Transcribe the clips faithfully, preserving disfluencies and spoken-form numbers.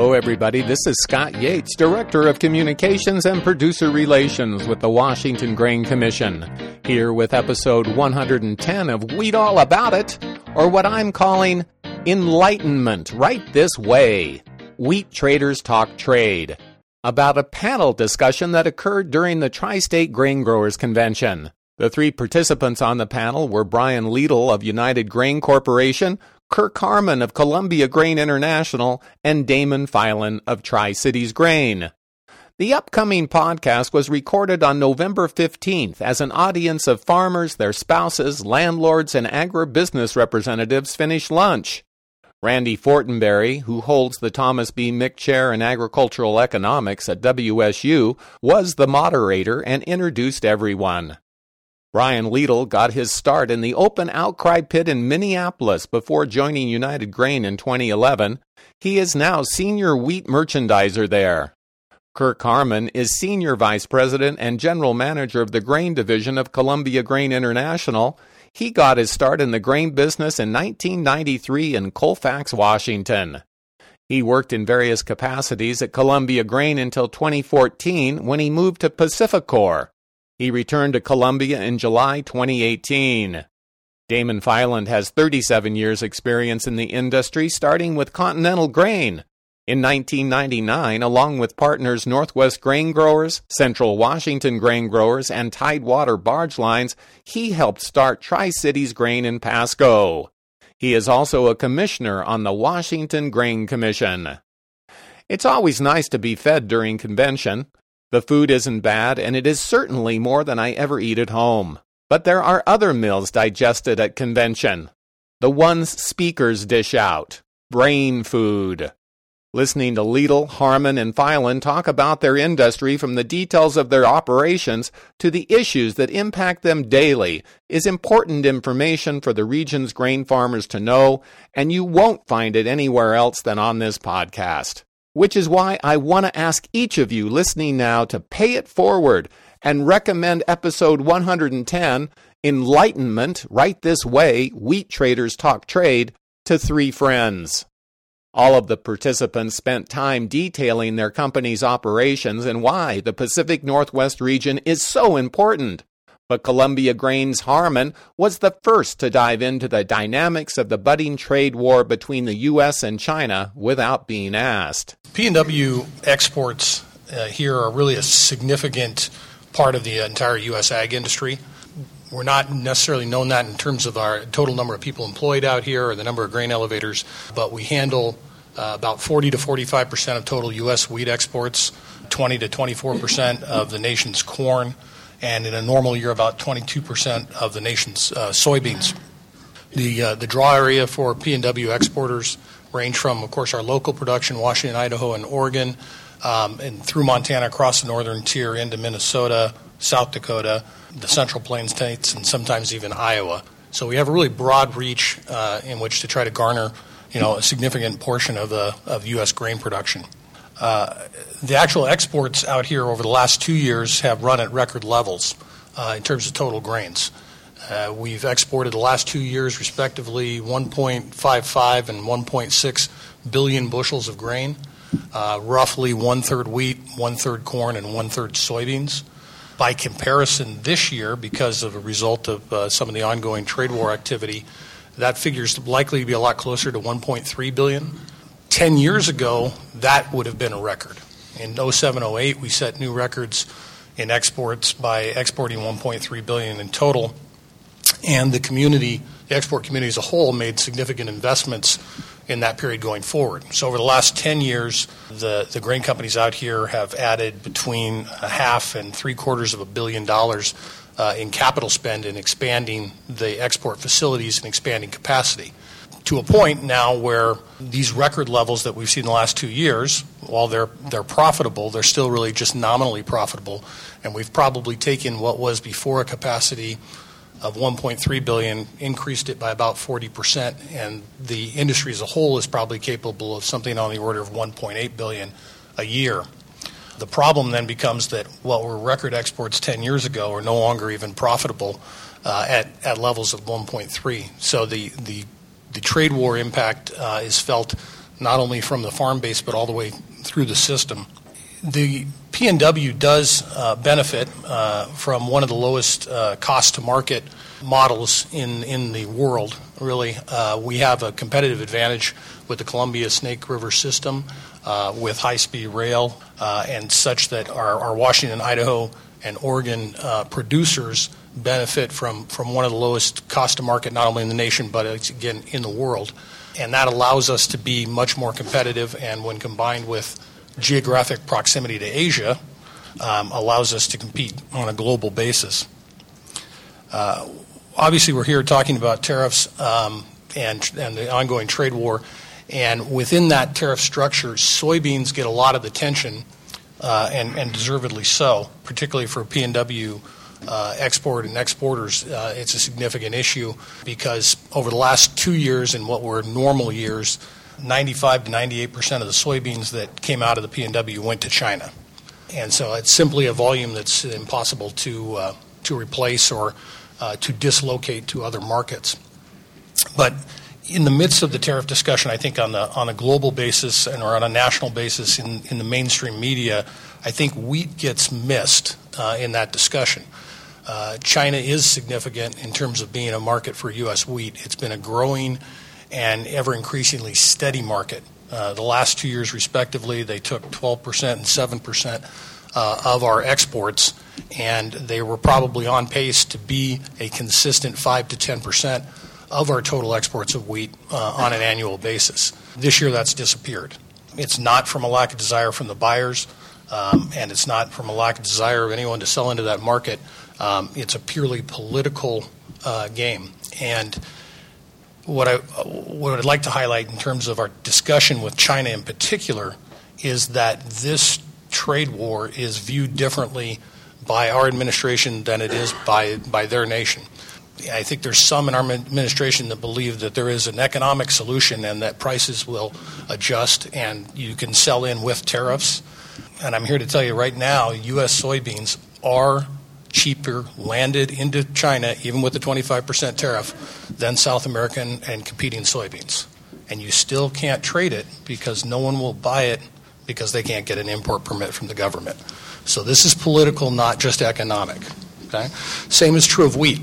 Hello, everybody. This is Scott Yates, Director of Communications and Producer Relations with the Washington Grain Commission, here with episode one hundred ten of Wheat All About It, or what I'm calling Enlightenment Right This Way. Wheat Traders Talk Trade, about a panel discussion that occurred during the Tri-State Grain Growers Convention. The three participants on the panel were Brian Liedl of United Grain Corporation, Kirk Harmon of Columbia Grain International, and Damon Filan of Tri-Cities Grain. The upcoming podcast was recorded on November fifteenth as an audience of farmers, their spouses, landlords, and agribusiness representatives finished lunch. Randy Fortenberry, who holds the Thomas B. Mick Chair in Agricultural Economics at W S U, was the moderator and introduced everyone. Brian Liedl got his start in the open outcry pit in Minneapolis before joining United Grain in twenty eleven. He is now senior wheat merchandiser there. Kirk Harmon is senior vice president and general manager of the grain division of Columbia Grain International. He got his start in the grain business in nineteen ninety-three in Colfax, Washington. He worked in various capacities at Columbia Grain until twenty fourteen when he moved to Pacificor. He returned to Columbia in July twenty eighteen. Damon Filan has thirty-seven years' experience in the industry, starting with Continental Grain. In nineteen ninety-nine, along with partners Northwest Grain Growers, Central Washington Grain Growers, and Tidewater Barge Lines, he helped start Tri-Cities Grain in Pasco. He is also a commissioner on the Washington Grain Commission. It's always nice to be fed during convention. The food isn't bad, and it is certainly more than I ever eat at home. But there are other meals digested at convention. The ones speakers dish out. Brain food. Listening to Liedl, Harmon, and Filan talk about their industry from the details of their operations to the issues that impact them daily is important information for the region's grain farmers to know, and you won't find it anywhere else than on this podcast. Which is why I want to ask each of you listening now to pay it forward and recommend episode one hundred ten, Enlightenment Right This Way, Wheat Traders Talk Trade, to three friends. All of the participants spent time detailing their company's operations and why the Pacific Northwest region is so important. But Columbia Grain's Harmon was the first to dive into the dynamics of the budding trade war between the U S and China without being asked. P and W exports uh, here are really a significant part of the entire U S ag industry. We're not necessarily known that in terms of our total number of people employed out here or the number of grain elevators, but we handle uh, about forty to forty-five percent of total U S wheat exports, twenty to twenty-four percent of the nation's corn, and in a normal year, about twenty-two percent of the nation's uh, soybeans. The uh, the draw area for P and W exporters range from, of course, our local production, Washington, Idaho, and Oregon, um, and through Montana, across the northern tier, into Minnesota, South Dakota, the Central Plains states, and sometimes even Iowa. So we have a really broad reach uh, in which to try to garner, you know, a significant portion of the of U S grain production. Uh, the actual exports out here over the last two years have run at record levels uh, in terms of total grains. Uh, we've exported the last two years, respectively, one point five five and one point six billion bushels of grain, uh, roughly one-third wheat, one-third corn, and one-third soybeans. By comparison, this year, because of a result of uh, some of the ongoing trade war activity, that figure is likely to be a lot closer to one point three billion. Ten years ago, that would have been a record. In oh seven oh eight, we set new records in exports by exporting one point three billion dollars in total, and the community, the export community as a whole, made significant investments in that period going forward. So over the last ten years, the, the grain companies out here have added between a half and three quarters of a billion dollars uh, in capital spend in expanding the export facilities and expanding capacity, to a point now where these record levels that we've seen in the last two years, while they're they're profitable, they're still really just nominally profitable. And we've probably taken what was before a capacity of one point three billion dollars, increased it by about forty percent, and the industry as a whole is probably capable of something on the order of one point eight billion dollars a year. The problem then becomes that what were record exports ten years ago are no longer even profitable uh, at, at levels of one point three. So the, the, the trade war impact uh, is felt not only from the farm base but all the way through the system. The P N W does uh, benefit uh, from one of the lowest uh, cost-to-market models in, in the world, really. Uh, we have a competitive advantage with the Columbia Snake River system uh, with high-speed rail uh, and such that our, our Washington, Idaho, and Oregon uh, producers benefit from, from one of the lowest cost-to-market not only in the nation but, again, in the world. And that allows us to be much more competitive, and when combined with geographic proximity to Asia, um, allows us to compete on a global basis. Uh, obviously, we're here talking about tariffs um, and, and the ongoing trade war, and within that tariff structure, soybeans get a lot of attention, uh, and, and deservedly so, particularly for P N W uh, export and exporters. Uh, it's a significant issue because over the last two years in what were normal years, ninety-five to ninety-eight percent of the soybeans that came out of the P N W went to China. And so it's simply a volume that's impossible to uh, to replace or uh, to dislocate to other markets. But in the midst of the tariff discussion, I think on the on a global basis and or on a national basis in, in the mainstream media, I think wheat gets missed uh, in that discussion. Uh, China is significant in terms of being a market for U S wheat. It's been a growing and ever increasingly steady market. Uh, the last two years, respectively, they took twelve percent and seven percent uh, of our exports, and they were probably on pace to be a consistent five to ten percent of our total exports of wheat uh, on an annual basis. This year, that's disappeared. It's not from a lack of desire from the buyers, um, and it's not from a lack of desire of anyone to sell into that market. Um, it's a purely political uh, game. And What, I, what I'd like to highlight in terms of our discussion with China in particular is that this trade war is viewed differently by our administration than it is by, by their nation. I think there's some in our administration that believe that there is an economic solution and that prices will adjust and you can sell in with tariffs. And I'm here to tell you right now, U S soybeans are cheaper landed into China, even with the twenty-five percent tariff, than South American and competing soybeans. And you still can't trade it because no one will buy it because they can't get an import permit from the government. So this is political, not just economic. Okay? Same is true of wheat.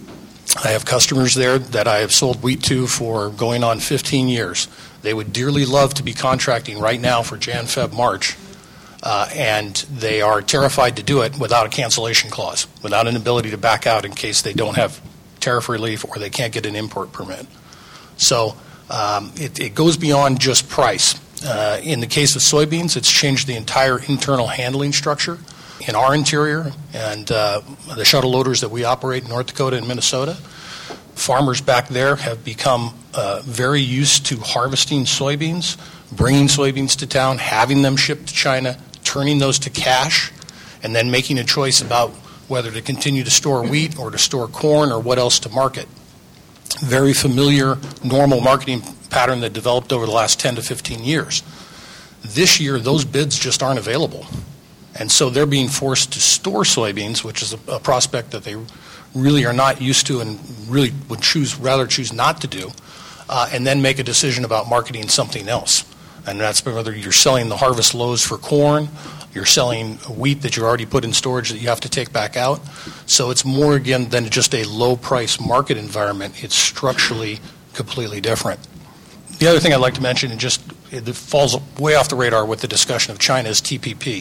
I have customers there that I have sold wheat to for going on fifteen years. They would dearly love to be contracting right now for Jan, Feb, March. Uh, and they are terrified to do it without a cancellation clause, without an ability to back out in case they don't have tariff relief or they can't get an import permit. So um, it, it goes beyond just price. Uh, in the case of soybeans, it's changed the entire internal handling structure in our interior and uh, the shuttle loaders that we operate in North Dakota and Minnesota. Farmers back there have become uh, very used to harvesting soybeans, bringing soybeans to town, having them shipped to China, turning those to cash, and then making a choice about whether to continue to store wheat or to store corn or what else to market. Very familiar, normal marketing pattern that developed over the last ten to fifteen years. This year, those bids just aren't available. And so they're being forced to store soybeans, which is a, a prospect that they really are not used to and really would choose rather choose not to do, uh, and then make a decision about marketing something else. And that's whether you're selling the harvest lows for corn, you're selling wheat that you already put in storage that you have to take back out. So it's more, again, than just a low-price market environment. It's structurally completely different. The other thing I'd like to mention, and just it falls way off the radar with the discussion of China, is T P P.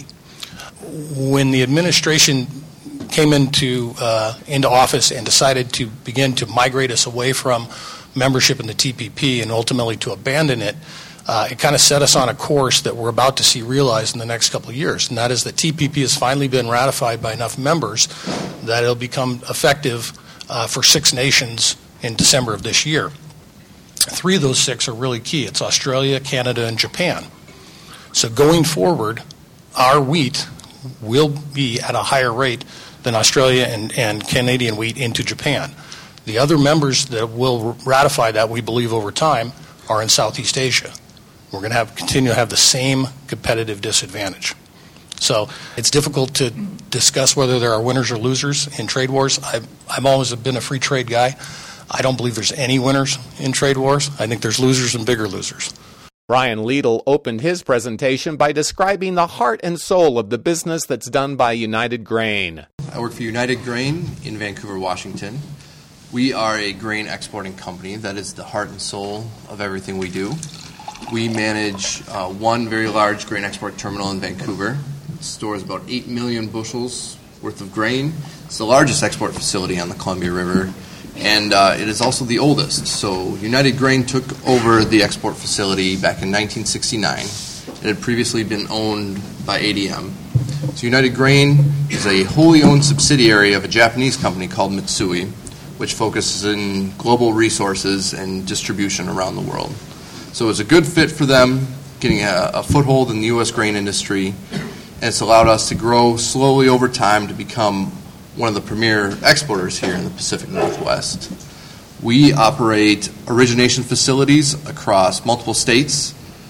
When the administration came into uh, into office and decided to begin to migrate us away from membership in the T P P and ultimately to abandon it, Uh, it kind of set us on a course that we're about to see realized in the next couple of years, and that is that T P P has finally been ratified by enough members that it'll become effective uh, for six nations in December of this year. Three of those six are really key. It's Australia, Canada, and Japan. So going forward, our wheat will be at a higher rate than Australia and, and Canadian wheat into Japan. The other members that will ratify that, we believe over time, are in Southeast Asia. We're going to have continue to have the same competitive disadvantage. So it's difficult to discuss whether there are winners or losers in trade wars. I've, I've always been a free trade guy. I don't believe there's any winners in trade wars. I think there's losers and bigger losers. Brian Liedl opened his presentation by describing the heart and soul of the business that's done by United Grain. I work for United Grain in Vancouver, Washington. We are a grain exporting company. That is the heart and soul of everything we do. We manage uh, one very large grain export terminal in Vancouver. It stores about eight million bushels worth of grain. It's the largest export facility on the Columbia River, and uh, it is also the oldest. So United Grain took over the export facility back in nineteen sixty-nine. It had previously been owned by A D M. So United Grain is a wholly owned subsidiary of a Japanese company called Mitsui, which focuses in global resources and distribution around the world. So it was a good fit for them, getting a, a foothold in the U S grain industry, and it's allowed us to grow slowly over time to become one of the premier exporters here in the Pacific Northwest. We operate origination facilities across multiple states.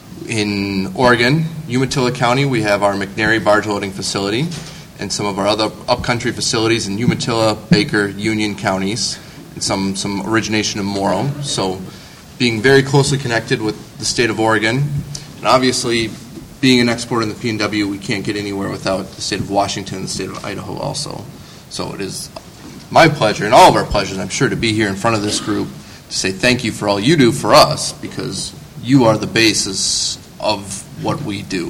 In Oregon, Umatilla County, we have our McNary barge loading facility, and some of our other upcountry facilities in Umatilla, Baker, Union counties, and some, some origination in Morrow. So being very closely connected with the state of Oregon, and obviously being an exporter in the P N W, we can't get anywhere without the state of Washington and the state of Idaho also. So it is my pleasure, and all of our pleasures, I'm sure, to be here in front of this group to say thank you for all you do for us, because you are the basis of what we do.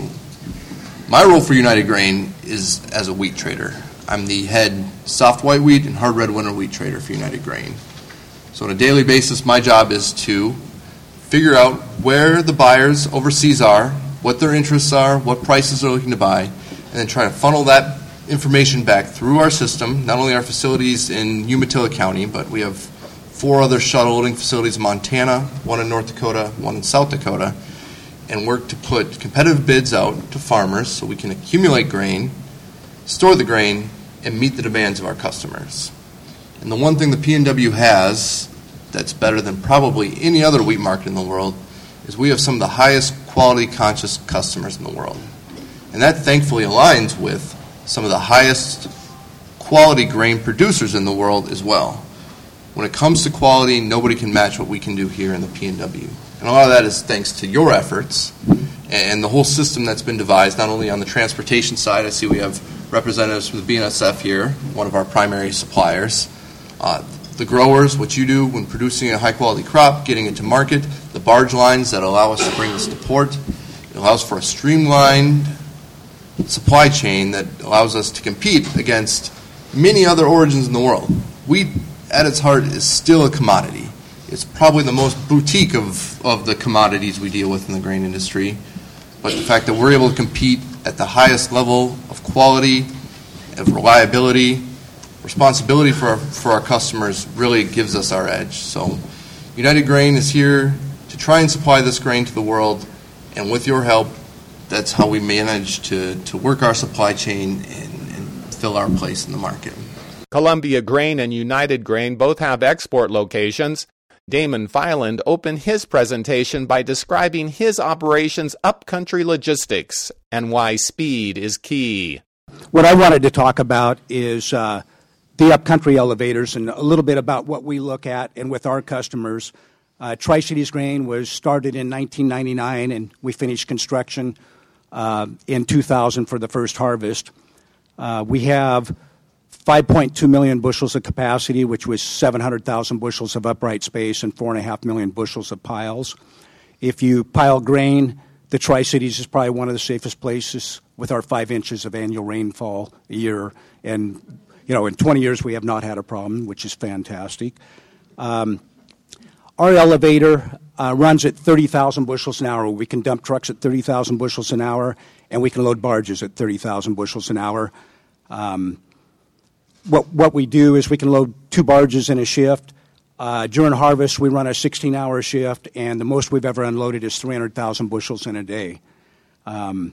My role for United Grain is as a wheat trader. I'm the head soft white wheat and hard red winter wheat trader for United Grain. So on a daily basis, my job is to figure out where the buyers overseas are, what their interests are, what prices they're looking to buy, and then try to funnel that information back through our system, not only our facilities in Umatilla County, but we have four other shuttle loading facilities in Montana, one in North Dakota, one in South Dakota, and work to put competitive bids out to farmers so we can accumulate grain, store the grain, and meet the demands of our customers. And the one thing the P N W has that's better than probably any other wheat market in the world is we have some of the highest quality conscious customers in the world. And that thankfully aligns with some of the highest quality grain producers in the world as well. When it comes to quality, nobody can match what we can do here in the P N W. And a lot of that is thanks to your efforts and the whole system that's been devised, not only on the transportation side. I see we have representatives from the B N S F here, one of our primary suppliers. Uh, the growers, what you do when producing a high-quality crop, getting it to market, the barge lines that allow us to bring this to port. It allows for a streamlined supply chain that allows us to compete against many other origins in the world. Wheat, at its heart, is still a commodity. It's probably the most boutique of, of the commodities we deal with in the grain industry. But the fact that we're able to compete at the highest level of quality, of reliability, responsibility for our, for our customers really gives us our edge. So United Grain is here to try and supply this grain to the world, and with your help, that's how we manage to, to work our supply chain and, and fill our place in the market. Columbia Grain and United Grain both have export locations. Damon Filand opened his presentation by describing his operation's upcountry logistics and why speed is key. What I wanted to talk about is uh, the upcountry elevators and a little bit about what we look at and with our customers. Uh, Tri-Cities Grain was started in nineteen ninety-nine, and we finished construction uh, in two thousand for the first harvest. Uh, we have five point two million bushels of capacity, which was seven hundred thousand bushels of upright space and four point five million bushels of piles. If you pile grain, the Tri-Cities is probably one of the safest places with our five inches of annual rainfall a year. And, you know, in twenty years we have not had a problem, which is fantastic. Um, our elevator uh, runs at thirty thousand bushels an hour. We can dump trucks at thirty thousand bushels an hour, and we can load barges at thirty thousand bushels an hour. Um, What what we do is we can load two barges in a shift. Uh, during harvest, we run a sixteen-hour shift, and the most we've ever unloaded is three hundred thousand bushels in a day. Um,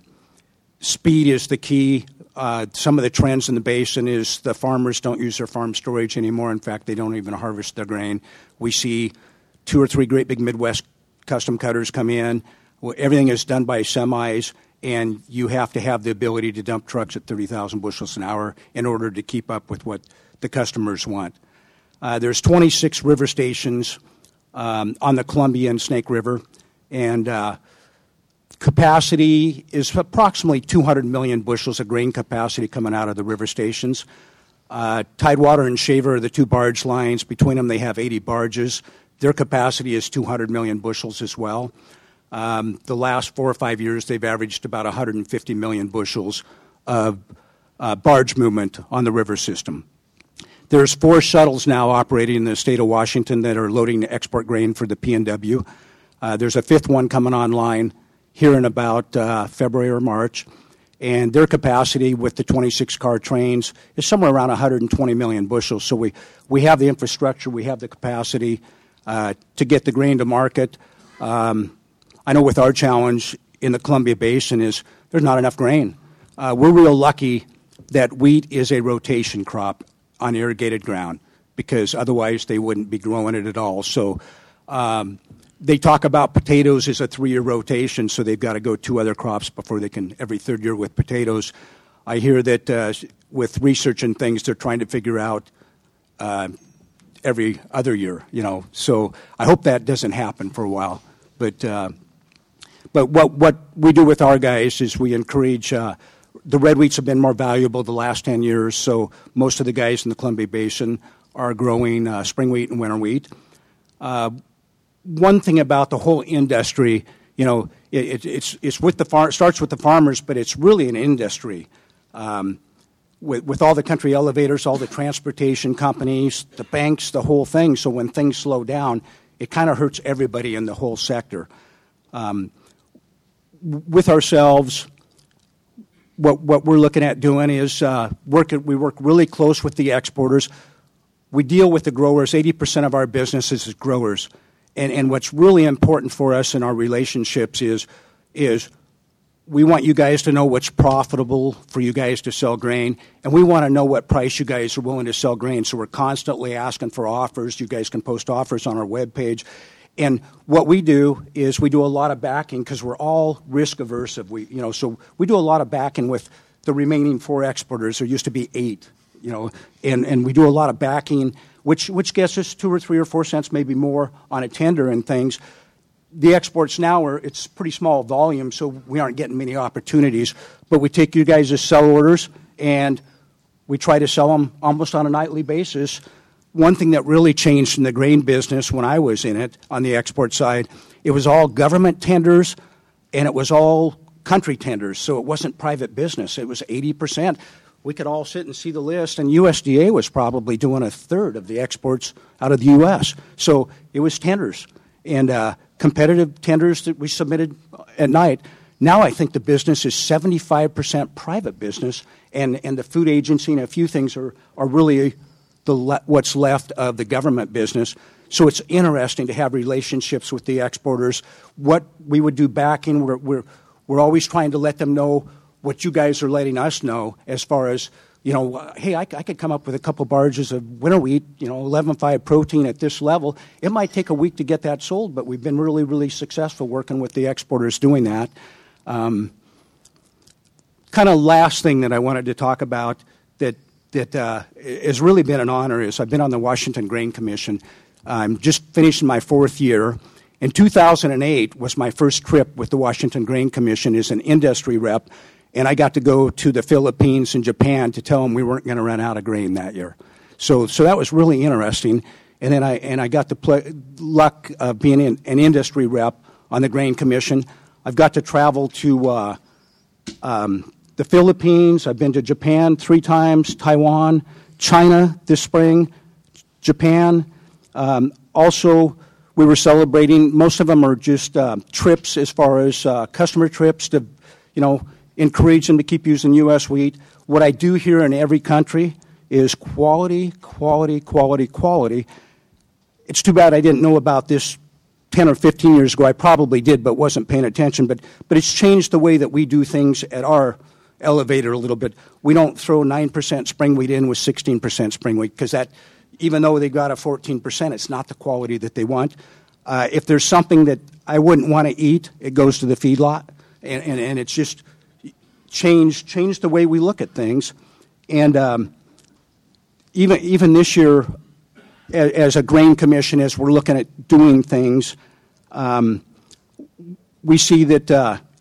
speed is the key. Uh, some of the trends in the basin is the farmers don't use their farm storage anymore. In fact, they don't even harvest their grain. We see two or three great big Midwest custom cutters come in. Well, everything is done by semis, and you have to have the ability to dump trucks at thirty thousand bushels an hour in order to keep up with what the customers want. Uh, there's twenty-six river stations um, on the Columbia and Snake River, and uh, capacity is approximately two hundred million bushels of grain capacity coming out of the river stations. Uh, Tidewater and Shaver are the two barge lines. Between them, they have eighty barges. Their capacity is two hundred million bushels as well. Um, the last four or five years, they've averaged about one hundred fifty million bushels of uh, barge movement on the river system. There's four shuttles now operating in the state of Washington that are loading the export grain for the P N W. Uh, there's a fifth one coming online here in about uh, February or March. And their capacity with the twenty-six car trains is somewhere around one hundred twenty million bushels. So we, we have the infrastructure, we have the capacity uh, to get the grain to market. Um, I know with our challenge in the Columbia Basin is there's not enough grain. Uh, we're real lucky that wheat is a rotation crop on irrigated ground because otherwise they wouldn't be growing it at all. So um, they talk about potatoes as a three-year rotation, so they've got to go two other crops before they can every third year with potatoes. I hear that uh, with research and things, they're trying to figure out uh, every other year, you know. So I hope that doesn't happen for a while. But uh, but what what we do with our guys is we encourage uh, the red wheats have been more valuable the last ten years, so most of the guys in the Columbia Basin are growing uh, spring wheat and winter wheat. Uh, one thing about the whole industry, you know, it, it, it's it's with the far, it starts with the farmers, but it's really an industry. Um, with, with all the country elevators, all the transportation companies, the banks, the whole thing. So when things slow down, it kind of hurts everybody in the whole sector. Um, with ourselves, what what we're looking at doing is uh, work. We work really close with the exporters. We deal with the growers. eighty percent of our business is growers. And, and what's really important for us in our relationships is, is we want you guys to know what's profitable for you guys to sell grain, and we want to know what price you guys are willing to sell grain. So we're constantly asking for offers. You guys can post offers on our webpage. And what we do is we do a lot of backing because we're all risk averse. We, you know, so we do a lot of backing with the remaining four exporters. There used to be eight, you know, and, and we do a lot of backing, which which gets us two or three or four cents, maybe more on a tender and things. The exports now are it's pretty small volume, so we aren't getting many opportunities. But we take you guys as sell orders, and we try to sell them almost on a nightly basis. One thing that really changed in the grain business when I was in it on the export side, it was all government tenders, and it was all country tenders, so it wasn't private business. It was eighty percent. We could all sit and see the list, and U S D A was probably doing a third of the exports out of the U S. So it was tenders and uh, competitive tenders that we submitted at night. Now I think the business is seventy-five percent private business, and, and the food agency and a few things are, are really the le- what's left of the government business. So it's interesting to have relationships with the exporters. What we would do backing, we're, we're, we're always trying to let them know what you guys are letting us know as far as, you know, uh, hey, I, I could come up with a couple barges of winter wheat, you know, eleven point five protein at this level. It might take a week to get that sold, but we've been really, really successful working with the exporters doing that. Um, kind of last thing that I wanted to talk about that that uh, has really been an honor is I've been on the Washington Grain Commission. I'm just finishing my fourth year. In two thousand eight was my first trip with the Washington Grain Commission as an industry rep. And I got to go to the Philippines and Japan to tell them we weren't going to run out of grain that year. So, so that was really interesting. And then I and I got the play, luck of being in, an industry rep on the Grain Commission. I've got to travel to uh, um, the Philippines. I've been to Japan three times, Taiwan, China this spring, Japan. Um, also, we were celebrating. Most of them are just uh, trips as far as uh, customer trips to, you know, encourage them to keep using U S wheat. What I do here in every country is quality, quality, quality, quality. It's too bad I didn't know about this ten or fifteen years ago. I probably did, but wasn't paying attention. But, but it's changed the way that we do things at our elevator a little bit. We don't throw nine percent spring wheat in with sixteen percent spring wheat because that, even though they got a fourteen percent, it's not the quality that they want. Uh, if there's something that I wouldn't want to eat, it goes to the feedlot. And, and, and it's just changed changed the way we look at things. And um, even even this year, as, as a grain commission, as we're looking at doing things, um, we see that uh,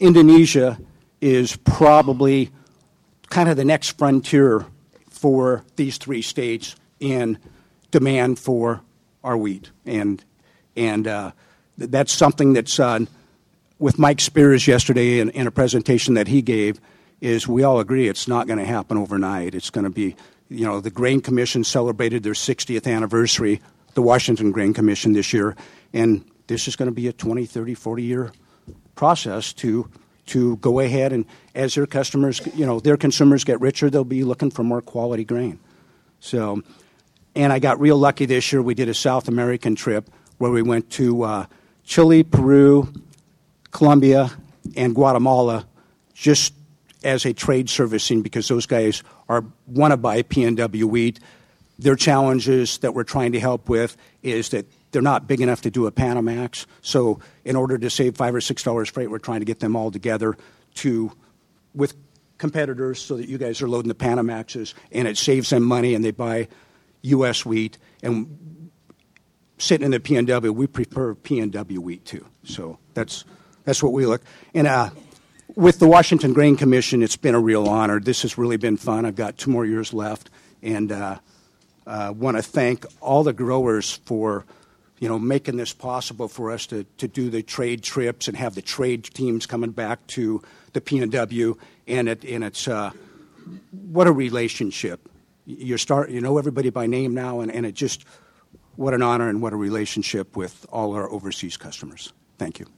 Indonesia is probably kind of the next frontier for these three states in demand for our wheat. And and uh, that's something that's, uh, with Mike Spears yesterday in, in a presentation that he gave, is we all agree it's not going to happen overnight. It's going to be, you know, the Grain Commission celebrated their sixtieth anniversary, the Washington Grain Commission this year, and this is going to be a twenty, thirty, forty-year process to to go ahead and as their customers, you know, their consumers get richer, they'll be looking for more quality grain. So, and I got real lucky this year. We did a South American trip where we went to uh, Chile, Peru, Colombia, and Guatemala just as a trade servicing because those guys are want to buy P N W wheat. Their challenges that we're trying to help with is that they're not big enough to do a Panamax. So in order to save five or six dollars freight, we're trying to get them all together to with competitors so that you guys are loading the Panamaxes, and it saves them money, and they buy U S wheat. And sitting in the P N W, we prefer P N W wheat too. So that's that's what we look. And uh, with the Washington Grain Commission, it's been a real honor. This has really been fun. I've got two more years left, and uh, uh, want to thank all the growers for, you know, making this possible for us to, to do the trade trips and have the trade teams coming back to the P N W. And it and it's uh, what a relationship. You start, you know everybody by name now, and, and it just what an honor and what a relationship with all our overseas customers. Thank you.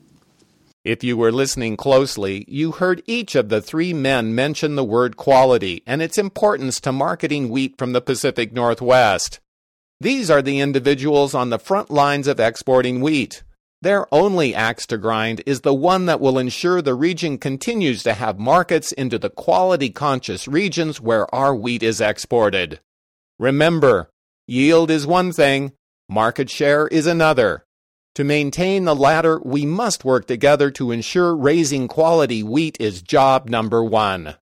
If you were listening closely, you heard each of the three men mention the word quality and its importance to marketing wheat from the Pacific Northwest. These are the individuals on the front lines of exporting wheat. Their only axe to grind is the one that will ensure the region continues to have markets into the quality-conscious regions where our wheat is exported. Remember, yield is one thing, market share is another. To maintain the latter, we must work together to ensure raising quality wheat is job number one.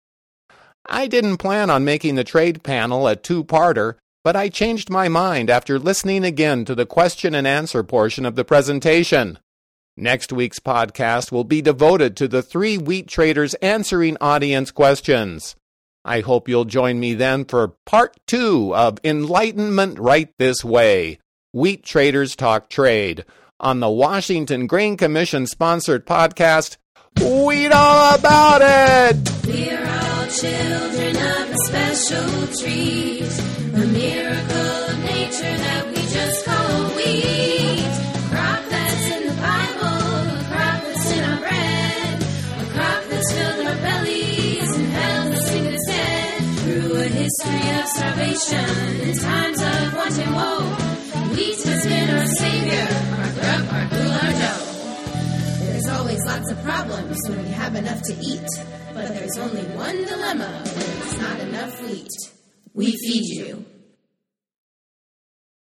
I didn't plan on making the trade panel a two-parter, but I changed my mind after listening again to the question and answer portion of the presentation. Next week's podcast will be devoted to the three wheat traders answering audience questions. I hope you'll join me then for part two of Enlightenment Right This Way, Wheat Traders Talk Trade, on the Washington Grain Commission sponsored podcast, Wheat All About It! We're all children of a special treat, a miracle of nature that we just call wheat. A crop that's in the Bible, a crop that's in our bread, a crop that's filled our bellies and held us in its head. Through a history of starvation and times of want and woe, wheat has been our savior, our grub, our glue, our dough. There's always lots of problems when we have enough to eat, but there's only one dilemma when there's not enough wheat. We feed you.